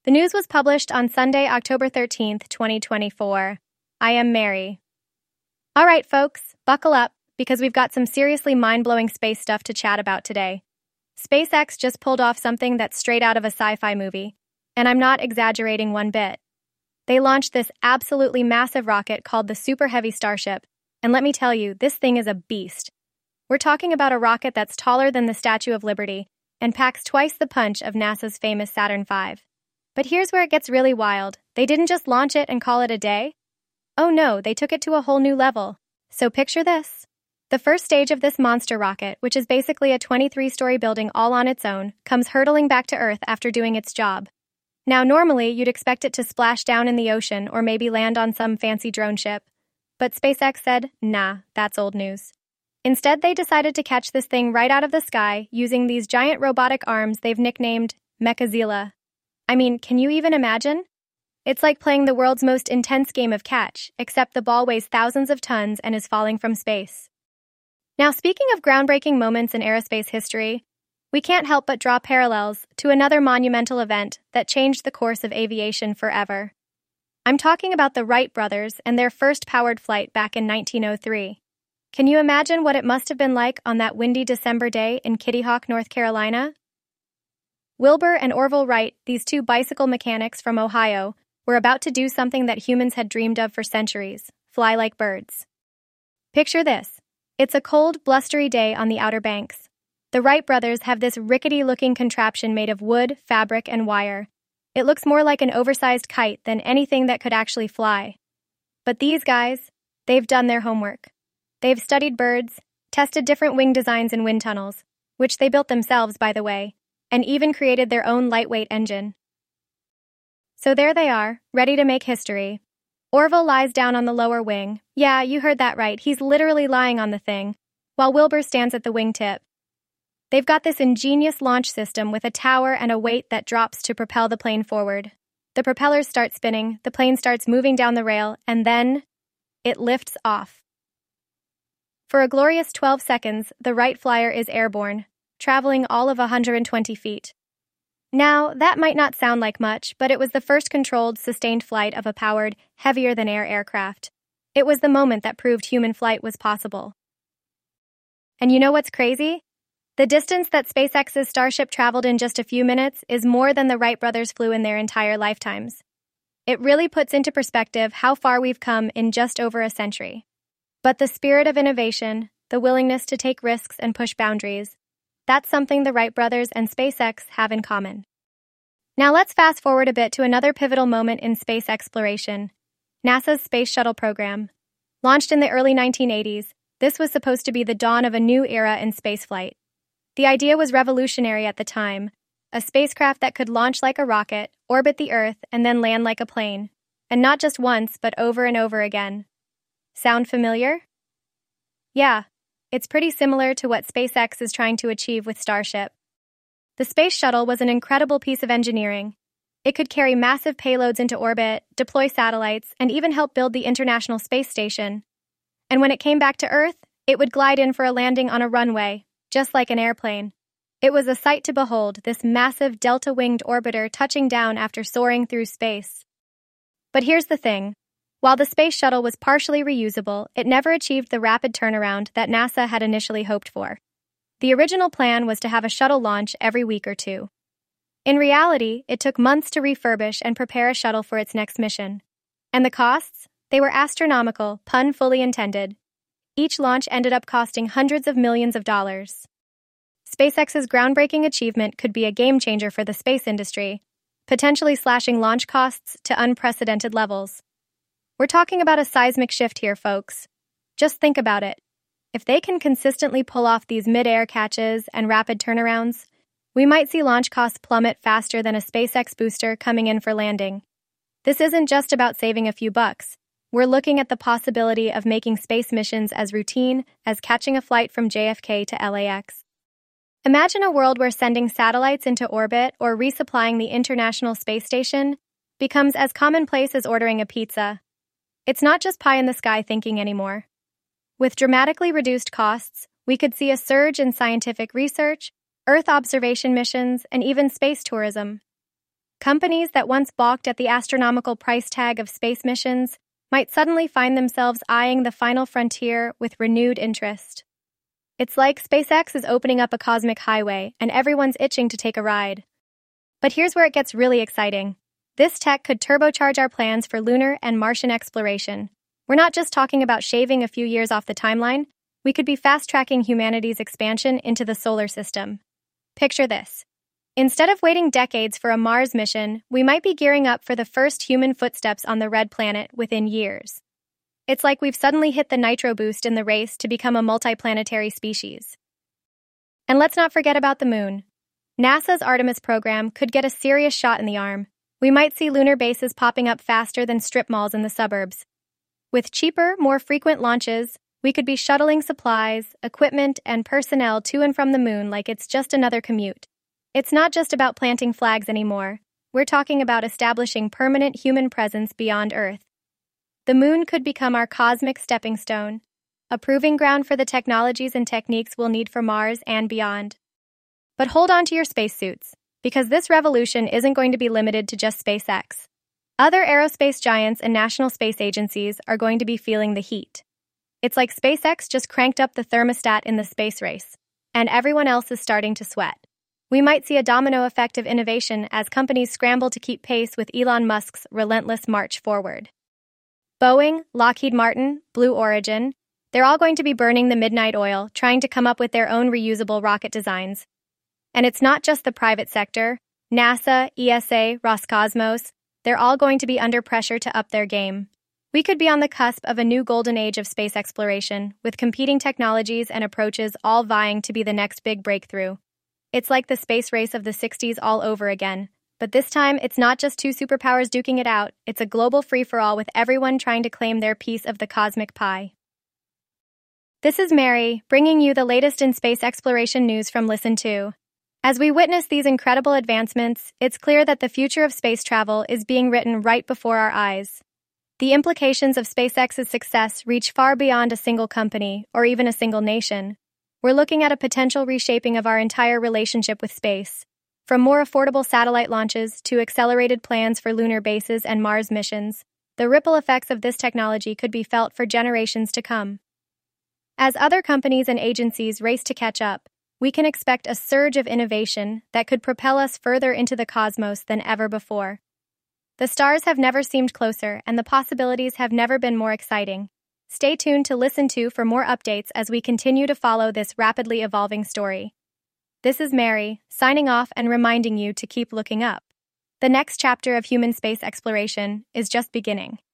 The news was published on Sunday, October 13th, 2024. I am Mary. All right, folks, buckle up, because we've got some seriously mind-blowing space stuff to chat about today. SpaceX just pulled off something that's straight out of a sci-fi movie, and I'm not exaggerating one bit. They launched this absolutely massive rocket called the Super Heavy Starship, and let me tell you, this thing is a beast. We're talking about a rocket that's taller than the Statue of Liberty and packs twice the punch of NASA's famous Saturn V. But here's where it gets really wild. They didn't just launch it and call it a day. Oh no, they took it to a whole new level. So picture this. The first stage of this monster rocket, which is basically a 23-story building all on its own, comes hurtling back to Earth after doing its job. Now, normally, you'd expect it to splash down in the ocean or maybe land on some fancy drone ship. But SpaceX said, nah, that's old news. Instead, they decided to catch this thing right out of the sky using these giant robotic arms they've nicknamed Mechazilla. I mean, can you even imagine? It's like playing the world's most intense game of catch, except the ball weighs thousands of tons and is falling from space. Now, speaking of groundbreaking moments in aerospace history, we can't help but draw parallels to another monumental event that changed the course of aviation forever. I'm talking about the Wright brothers and their first powered flight back in 1903. Can you imagine what it must have been like on that windy December day in Kitty Hawk, North Carolina? Wilbur and Orville Wright, these two bicycle mechanics from Ohio, were about to do something that humans had dreamed of for centuries: fly like birds. Picture this. It's a cold, blustery day on the Outer Banks. The Wright brothers have this rickety-looking contraption made of wood, fabric, and wire. It looks more like an oversized kite than anything that could actually fly. But these guys, they've done their homework. They've studied birds, tested different wing designs and wind tunnels, which they built themselves, by the way, and even created their own lightweight engine. So there they are, ready to make history. Orville lies down on the lower wing. Yeah, you heard that right, he's literally lying on the thing, while Wilbur stands at the wingtip. They've got this ingenious launch system with a tower and a weight that drops to propel the plane forward. The propellers start spinning, the plane starts moving down the rail, and then it lifts off. For a glorious 12 seconds, the Wright Flyer is airborne, traveling all of 120 feet. Now, that might not sound like much, but it was the first controlled, sustained flight of a powered, heavier-than-air aircraft. It was the moment that proved human flight was possible. And you know what's crazy? The distance that SpaceX's Starship traveled in just a few minutes is more than the Wright brothers flew in their entire lifetimes. It really puts into perspective how far we've come in just over a century. But the spirit of innovation, the willingness to take risks and push boundaries, that's something the Wright brothers and SpaceX have in common. Now let's fast forward a bit to another pivotal moment in space exploration: NASA's Space Shuttle program. Launched in the early 1980s, this was supposed to be the dawn of a new era in spaceflight. The idea was revolutionary at the time: a spacecraft that could launch like a rocket, orbit the Earth, and then land like a plane. And not just once, but over and over again. Sound familiar? Yeah. It's pretty similar to what SpaceX is trying to achieve with Starship. The Space Shuttle was an incredible piece of engineering. It could carry massive payloads into orbit, deploy satellites, and even help build the International Space Station. And when it came back to Earth, it would glide in for a landing on a runway, just like an airplane. It was a sight to behold, this massive delta-winged orbiter touching down after soaring through space. But here's the thing. While the Space Shuttle was partially reusable, it never achieved the rapid turnaround that NASA had initially hoped for. The original plan was to have a shuttle launch every week or two. In reality, it took months to refurbish and prepare a shuttle for its next mission. And the costs? They were astronomical, pun fully intended. Each launch ended up costing hundreds of millions of dollars. SpaceX's groundbreaking achievement could be a game-changer for the space industry, potentially slashing launch costs to unprecedented levels. We're talking about a seismic shift here, folks. Just think about it. If they can consistently pull off these mid-air catches and rapid turnarounds, we might see launch costs plummet faster than a SpaceX booster coming in for landing. This isn't just about saving a few bucks. We're looking at the possibility of making space missions as routine as catching a flight from JFK to LAX. Imagine a world where sending satellites into orbit or resupplying the International Space Station becomes as commonplace as ordering a pizza. It's not just pie-in-the-sky thinking anymore. With dramatically reduced costs, we could see a surge in scientific research, Earth observation missions, and even space tourism. Companies that once balked at the astronomical price tag of space missions might suddenly find themselves eyeing the final frontier with renewed interest. It's like SpaceX is opening up a cosmic highway, and everyone's itching to take a ride. But here's where it gets really exciting. This tech could turbocharge our plans for lunar and Martian exploration. We're not just talking about shaving a few years off the timeline, we could be fast-tracking humanity's expansion into the solar system. Picture this. Instead of waiting decades for a Mars mission, we might be gearing up for the first human footsteps on the red planet within years. It's like we've suddenly hit the nitro boost in the race to become a multiplanetary species. And let's not forget about the moon. NASA's Artemis program could get a serious shot in the arm. We might see lunar bases popping up faster than strip malls in the suburbs. With cheaper, more frequent launches, we could be shuttling supplies, equipment, and personnel to and from the moon like it's just another commute. It's not just about planting flags anymore. We're talking about establishing permanent human presence beyond Earth. The moon could become our cosmic stepping stone, a proving ground for the technologies and techniques we'll need for Mars and beyond. But hold on to your spacesuits, because this revolution isn't going to be limited to just SpaceX. Other aerospace giants and national space agencies are going to be feeling the heat. It's like SpaceX just cranked up the thermostat in the space race, and everyone else is starting to sweat. We might see a domino effect of innovation as companies scramble to keep pace with Elon Musk's relentless march forward. Boeing, Lockheed Martin, Blue Origin, they're all going to be burning the midnight oil, trying to come up with their own reusable rocket designs. And it's not just the private sector. NASA, ESA, Roscosmos, they're all going to be under pressure to up their game. We could be on the cusp of a new golden age of space exploration, with competing technologies and approaches all vying to be the next big breakthrough. It's like the space race of the 60s all over again. But this time, it's not just two superpowers duking it out, it's a global free-for-all with everyone trying to claim their piece of the cosmic pie. This is Mary, bringing you the latest in space exploration news from Listen2. As we witness these incredible advancements, it's clear that the future of space travel is being written right before our eyes. The implications of SpaceX's success reach far beyond a single company or even a single nation. We're looking at a potential reshaping of our entire relationship with space. From more affordable satellite launches to accelerated plans for lunar bases and Mars missions, the ripple effects of this technology could be felt for generations to come. As other companies and agencies race to catch up, we can expect a surge of innovation that could propel us further into the cosmos than ever before. The stars have never seemed closer, and the possibilities have never been more exciting. Stay tuned to Listen2 for more updates as we continue to follow this rapidly evolving story. This is Mary, signing off and reminding you to keep looking up. The next chapter of human space exploration is just beginning.